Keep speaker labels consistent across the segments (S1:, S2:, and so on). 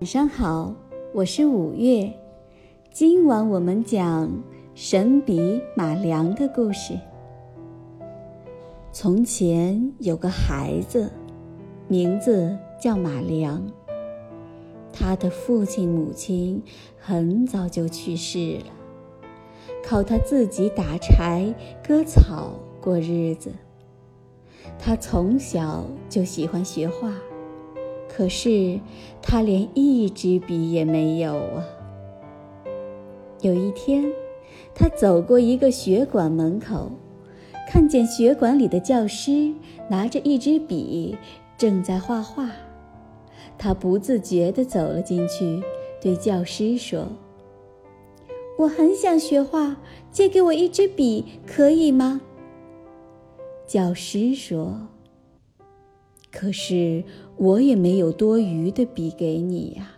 S1: 晚上好，我是5月。今晚我们讲神笔马良的故事。从前有个孩子，名字叫马良。他的父亲母亲很早就去世了，靠他自己打柴割草过日子。他从小就喜欢学画，可是他连一支笔也没有啊。有一天，他走过一个学馆门口，看见学馆里的教师拿着一支笔正在画画。他不自觉地走了进去，对教师说：“我很想学画，借给我一支笔可以吗？”教师说：“可是我也没有多余的笔给你呀。”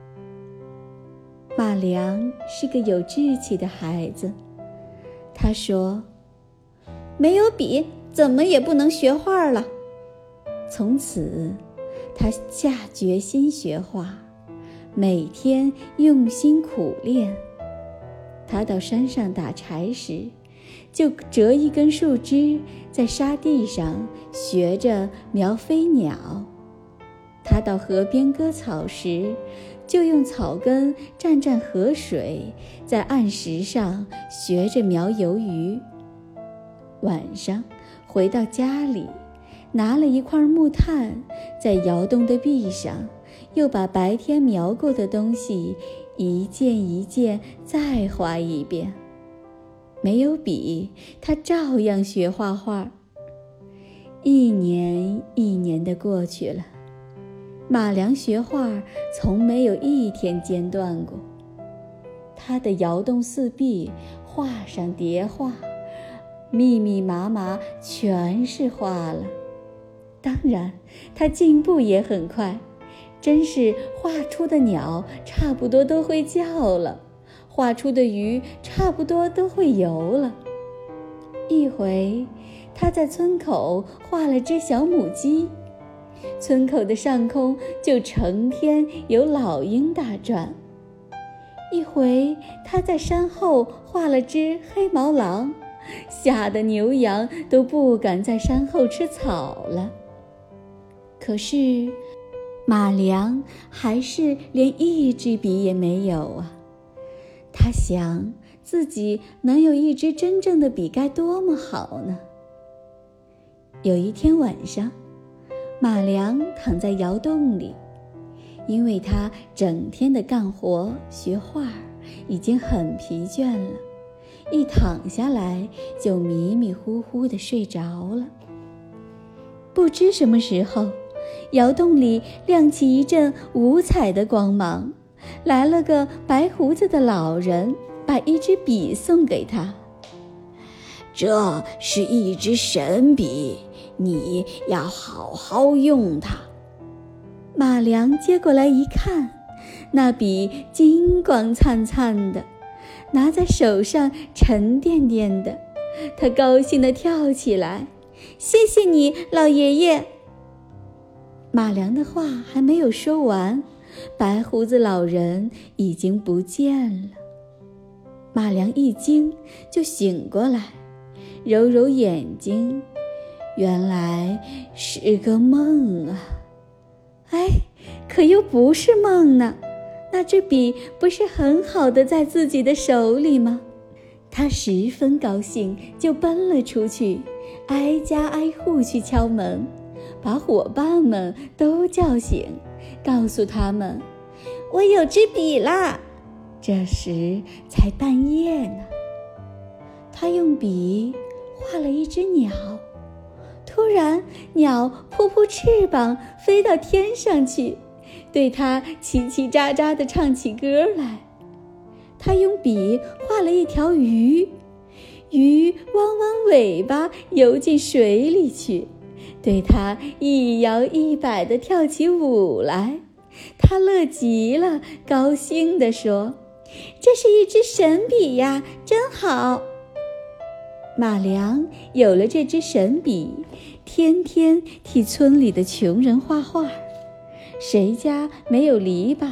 S1: 马良是个有志气的孩子，他说：“没有笔，怎么也不能学画了。”从此，他下决心学画，每天用心苦练。他到山上打柴时，就折一根树枝在沙地上学着描飞鸟。他到河边割草时，就用草根蘸蘸河水，在岸石上学着描鱿鱼。晚上回到家里，拿了一块木炭，在窑洞的壁上又把白天描过的东西一件一件再画一遍。没有笔，他照样学画画。一年一年的过去了，马良学画从没有一天间断过。他的窑洞四壁画上叠画，密密麻麻全是画了。当然，他进步也很快，真是画出的鸟差不多都会叫了，画出的鱼差不多都会游了。一回，他在村口画了只小母鸡，村口的上空就成天有老鹰打转。一回，他在山后画了只黑毛狼，吓得牛羊都不敢在山后吃草了。可是，马良还是连一支笔也没有啊。他想，自己能有一支真正的笔该多么好呢。有一天晚上，马良躺在窑洞里，因为他整天的干活学画已经很疲倦了，一躺下来就迷迷糊糊地睡着了。不知什么时候，窑洞里亮起一阵五彩的光芒，来了个白胡子的老人，把一支笔送给他。这是一支神笔，你要好好用它。马良接过来一看，那笔金光灿灿的，拿在手上沉甸甸的。他高兴地跳起来：“谢谢你，老爷爷！”马良的话还没有说完，白胡子老人已经不见了。马良一惊，就醒过来，揉揉眼睛，原来是个梦啊！哎，可又不是梦呢，那支笔不是很好的在自己的手里吗？他十分高兴，就奔了出去，挨家挨户去敲门，把伙伴们都叫醒，告诉他们：“我有支笔啦！”这时才半夜呢。他用笔画了一只鸟，突然鸟扑扑翅膀飞到天上去，对他叽叽喳喳地唱起歌来。他用笔画了一条鱼，鱼弯弯尾巴游进水里去，对他一摇一摆地跳起舞来。他乐极了，高兴地说：“这是一支神笔呀，真好！”马良有了这支神笔，天天替村里的穷人画画。谁家没有篱笆，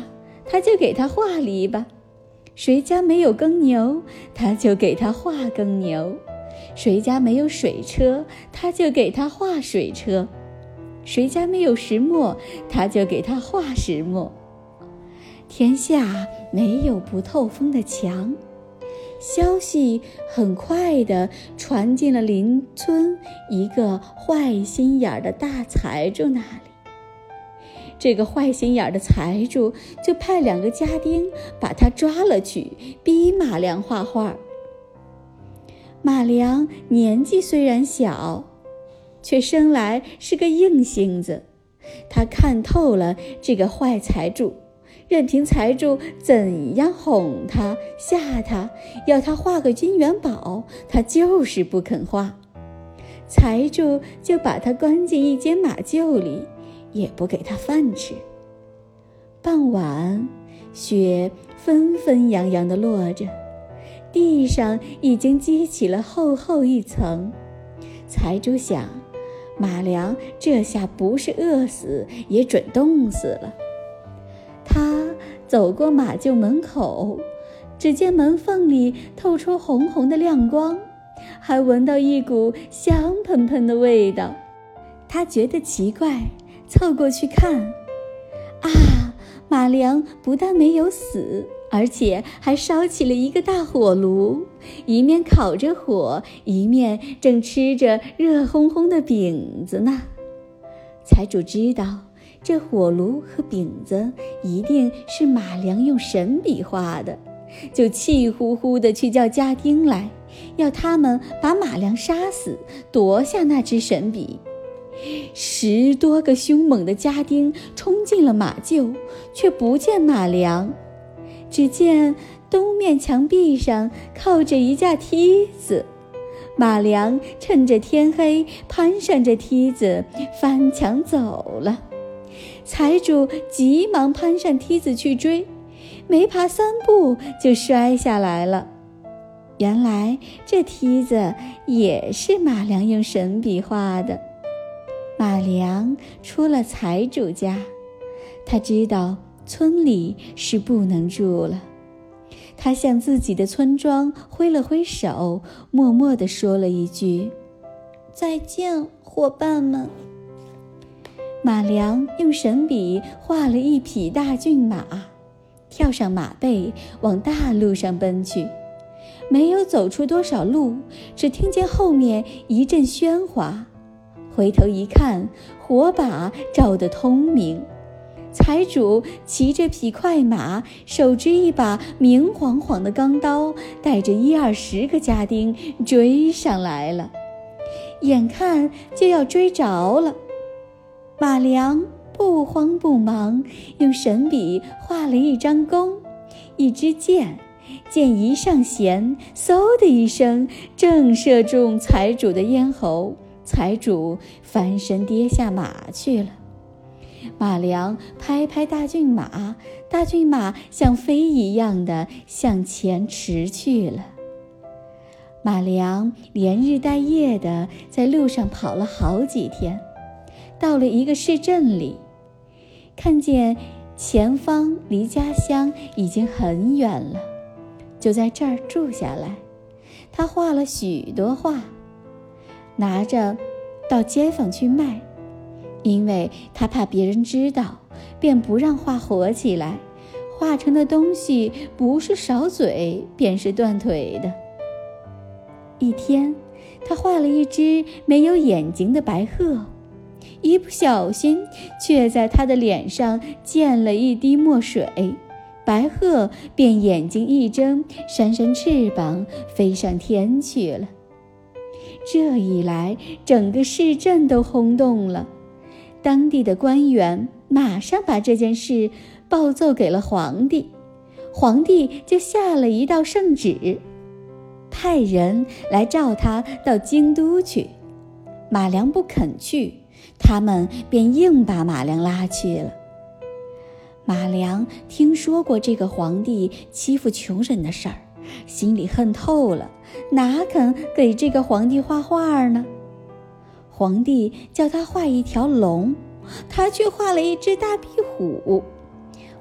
S1: 他就给他画篱笆；谁家没有耕牛，他就给他画耕牛；谁家没有水车，他就给他画水车；谁家没有石磨，他就给他画石磨。天下没有不透风的墙。消息很快地传进了邻村一个坏心眼的大财主那里。这个坏心眼的财主就派2个家丁把他抓了去，逼马良画画。马良年纪虽然小，却生来是个硬性子。他看透了这个坏财主，任凭财主怎样哄他吓他，要他画个金元宝，他就是不肯画。财主就把他关进一间马厩里，也不给他饭吃。傍晚，雪纷纷扬扬地落着，地上已经积起了厚厚一层。财主想，马良这下不是饿死，也准冻死了。他走过马厩门口，只见门缝里透出红红的亮光，还闻到一股香喷喷的味道。他觉得奇怪，凑过去看，啊，马良不但没有死，而且还烧起了一个大火炉，一面烤着火，一面正吃着热烘烘的饼子呢。财主知道这火炉和饼子一定是马良用神笔画的，就气呼呼地去叫家丁来，要他们把马良杀死，夺下那支神笔。10多个凶猛的家丁冲进了马厩，却不见马良，只见东面墙壁上靠着一架梯子。马良趁着天黑，攀上这梯子翻墙走了。财主急忙攀上梯子去追，没爬3步就摔下来了。原来这梯子也是马良用神笔画的。马良出了财主家，他知道村里是不能住了。他向自己的村庄挥了挥手，默默地说了一句：“再见，伙伴们。”马良用神笔画了一匹大骏马，跳上马背，往大路上奔去。没有走出多少路，只听见后面一阵喧哗。回头一看，火把照得通明。财主骑着匹快马，手执一把明晃晃的钢刀，带着10-20个家丁追上来了。眼看就要追着了，马良不慌不忙，用神笔画了一张弓，一支箭，箭一上弦，嗖的一声，正射中财主的咽喉。财主翻身跌下马去了。马良拍拍大骏马，大骏马像飞一样的向前驰去了。马良连日带夜的在路上跑了好几天，到了一个市镇里，看见前方离家乡已经很远了，就在这儿住下来。他画了许多画，拿着到街坊去卖，因为他怕别人知道，便不让画活起来，画成的东西不是少嘴便是断腿的。一天，他画了一只没有眼睛的白鹤，一不小心却在他的脸上溅了一滴墨水，白鹤便眼睛一睁，扇扇翅膀飞上天去了。这一来，整个市镇都轰动了。当地的官员马上把这件事报奏给了皇帝，皇帝就下了一道圣旨，派人来召他到京都去。马良不肯去，他们便硬把马良拉去了。马良听说过这个皇帝欺负穷人的事儿，心里恨透了，哪肯给这个皇帝画画呢？皇帝叫他画一条龙，他却画了一只大壁虎。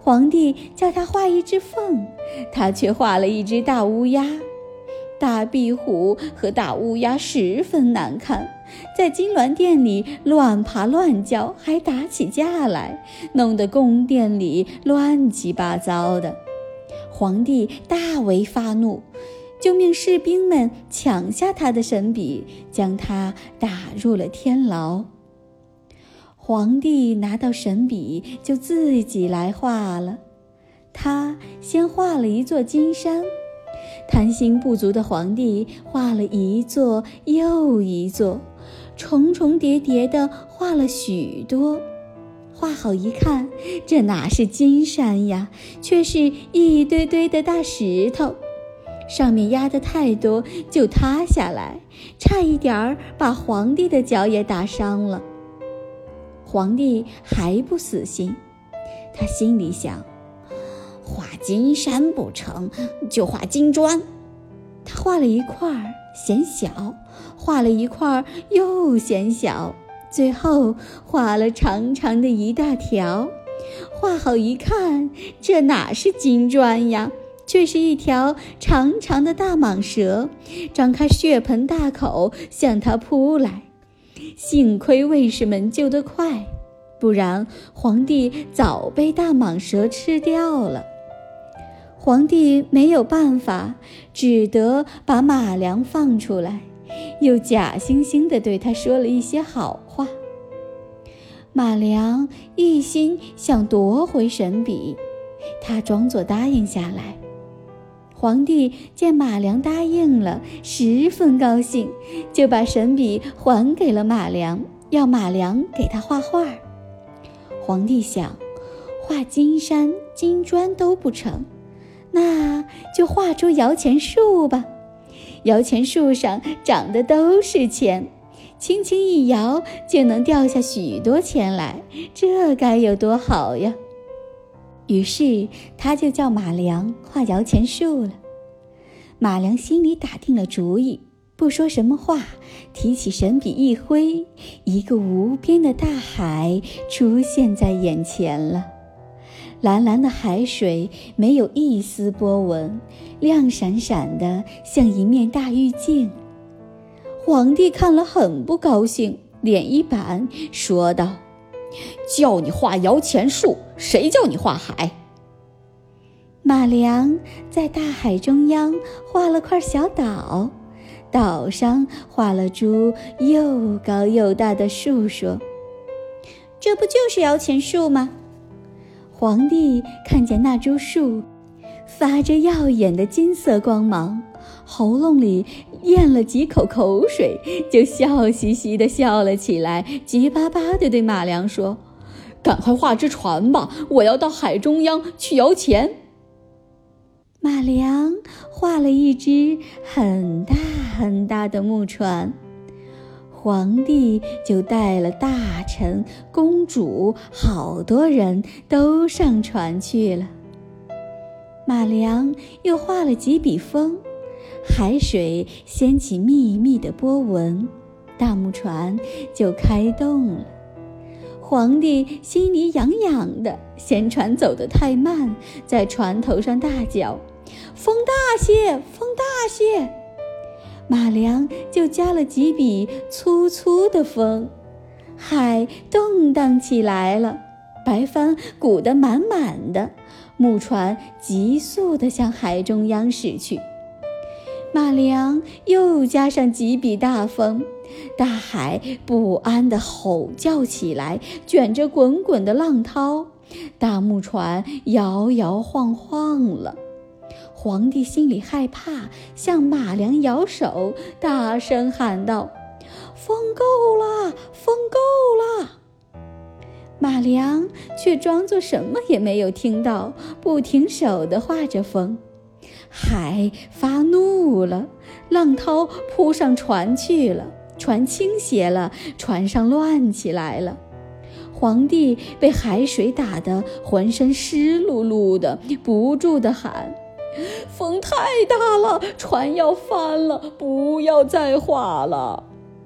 S1: 皇帝叫他画一只凤，他却画了一只大乌鸦。大壁虎和大乌鸦十分难看，在金銮殿里乱爬乱叫，还打起架来，弄得宫殿里乱七八糟的。皇帝大为发怒，就命士兵们抢下他的神笔，将他打入了天牢。皇帝拿到神笔就自己来画了。他先画了一座金山，贪心不足的皇帝画了一座又一座，重重叠叠地画了许多。画好一看，这哪是金山呀，却是一堆堆的大石头，上面压得太多就塌下来，差一点儿把皇帝的脚也打伤了。皇帝还不死心，他心里想，画金山不成就画金砖。他画了一块嫌小，画了一块又嫌小，最后画了长长的一大条。画好一看，这哪是金砖呀，却是一条长长的大蟒蛇，张开血盆大口向他扑来。幸亏卫士们救得快，不然皇帝早被大蟒蛇吃掉了。皇帝没有办法，只得把马良放出来，又假惺惺地对他说了一些好话。马良一心想夺回神笔，他装作答应下来。皇帝见马良答应了，十分高兴，就把神笔还给了马良，要马良给他画画。皇帝想，画金山金砖都不成，那就画出摇钱树吧。摇钱树上长的都是钱，轻轻一摇就能掉下许多钱来，这该有多好呀！于是他就叫马良画摇钱树了。马良心里打定了主意，不说什么话，提起神笔一挥，一个无边的大海出现在眼前了。蓝蓝的海水没有一丝波纹，亮闪闪的像一面大玉镜。皇帝看了很不高兴，脸一板，说道：叫你画摇钱树，谁叫你画海？马良在大海中央画了块小岛，岛上画了株又高又大的树，说：这不就是摇钱树吗？皇帝看见那株树发着耀眼的金色光芒，喉咙里咽了几口口水，就笑嘻嘻地笑了起来，急巴巴地对马良说：赶快画只船吧，我要到海中央去摇钱。马良画了一只很大很大的木船，皇帝就带了大臣、公主，好多人都上船去了。马良又画了几笔风，海水掀起密密的波纹，大木船就开动了。皇帝心里痒痒的，嫌船走得太慢，在船头上大叫：风大些，风大些！马良就加了几笔粗粗的风，海动荡起来了，白帆鼓得满满的，木船急速地向海中央驶去。马良又加上几笔大风，大海不安地吼叫起来，卷着滚滚的浪涛，大木船摇摇晃晃了。皇帝心里害怕，向马良摇手，大声喊道：风够了，风够了！马良却装作什么也没有听到，不停手地画着风。海发怒了，浪涛扑上船去了，船倾斜了，船上乱起来了。皇帝被海水打得浑身湿漉漉的，不住地喊：风太大了，船要翻了，不要再画了！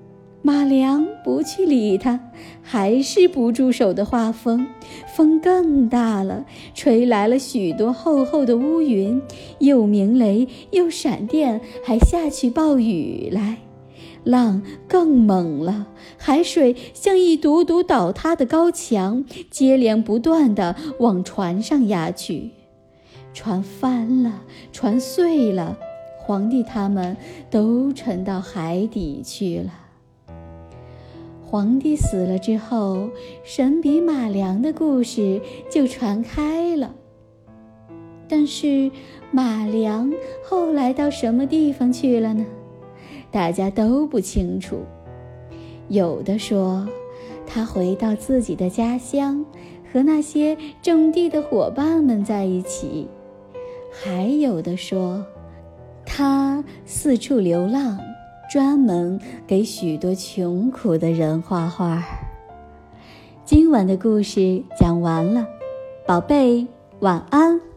S1: 马良不去理他，还是不住手地画风，风更大了，吹来了许多厚厚的乌云，又鸣雷又闪电，还下起暴雨来。浪更猛了，海水像一堵堵倒塌的高墙，接连不断地往船上压去。船翻了，船碎了，皇帝他们都沉到海底去了。皇帝死了之后，神笔马良的故事就传开了。但是马良后来到什么地方去了呢？大家都不清楚。有的说他回到自己的家乡，和那些种地的伙伴们在一起，还有的说他四处流浪，专门给许多穷苦的人画画。今晚的故事讲完了，宝贝，晚安。